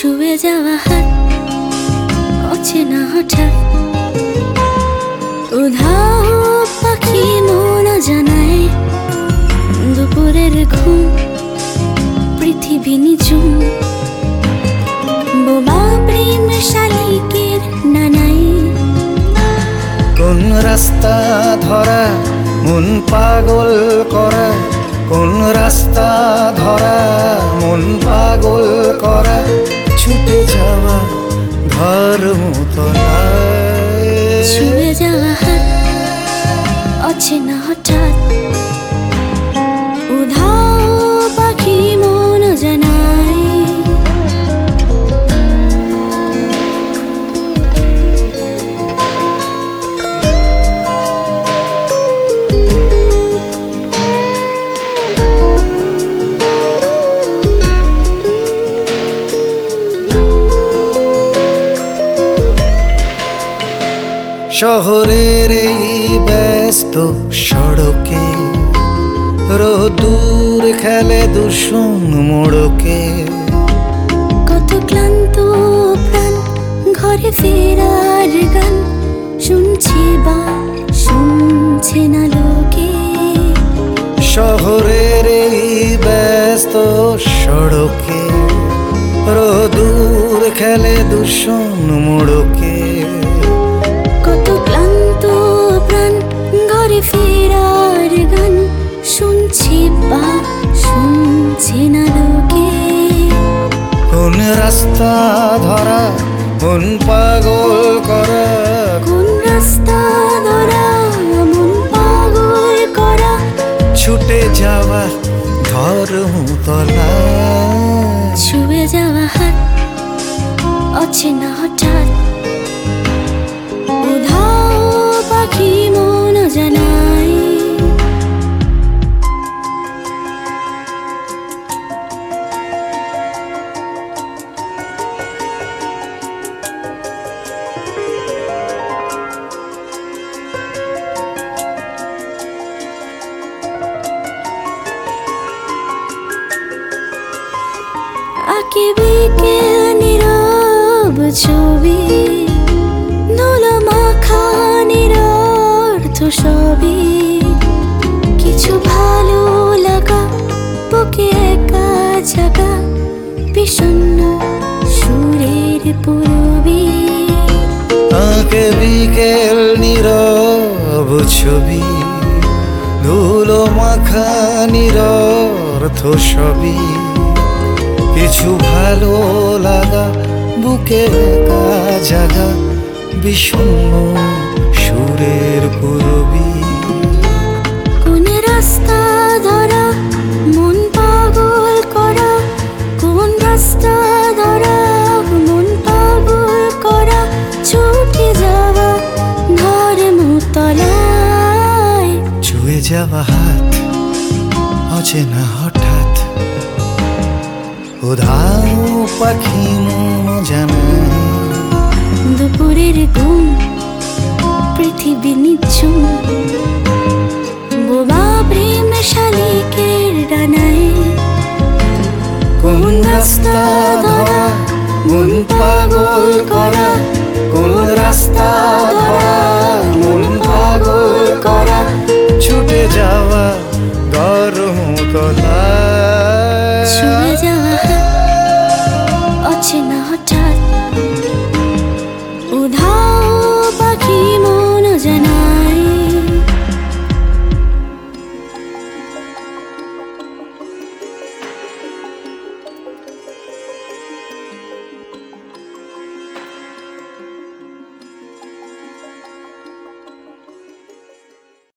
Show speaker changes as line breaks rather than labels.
ছুঁয়ে যাওয়া হাত অচেনা হঠাৎ উধাও পাখি মন জানায় দুপুরের ঘুম পৃথিবী নিঝুম বোবা প্রেম শালিকের নানাই
কোন রাস্তা ধরা মন পাগল করা কোন রাস্তা ধরা মন পাগল করা ছুটে যাওয়া ঘর মতলায়
ছুঁয়ে যাওয়া হাত অচেনা হঠাৎ উধাও পাখি মন জানায়
শহরের এই ব্যস্ত সড়কে রোদুর খেলে দুষুম মোড়কে
কত ক্লান্ত প্রাণ ঘরে ফেরার গান শুনছে বা শুনছে না লোকে
শহরের এই ব্যস্ত সড়কে রোদুর খেলে দুষুম মোড়কে
কত ক্লান্ত প্রাণ ঘরে ফেরার গান শুনছে বা শুনছে না লোকে
কোন রাস্তা ধরা মন পাগল করা
কোন রাস্তা ধরা মন পাগল করা
ছুটে যাওয়া ধর্মতলায়
ছুঁয়ে যাওয়া হাত অচেনা হঠাৎ উধাও পাখি মন জানায় আঁকে বিকেল নীরব ছবি ধুলো মাখা নিরর্থ সবই কিছু ভালো লাগা বুকে একা জাগা বিষণ্ণ সুরের পূরবী
আঁকে বিকেল নীরব ছবি ধুলো মাখা নিরর্থ সবই কিছু ভালো লাগা বুকে একা জাগা বিষণ্ণ সুরের পূরবী
কোন রাস্তা ধরা মন পাগল করা কোন রাস্তা ধরা মন পাগল করা ছুটে যাওয়া ধর্মতলায়
ছুঁয়ে যাওয়া হাত অচেনা হঠাৎ উধাও পাখি মন জানায়
দুপুরের ঘুম পৃথিবী নিঝুম বোবা প্রেম শালিকের ডানায়
কোন রাস্তা ধরা মন পাগল করা কোন রাস্তা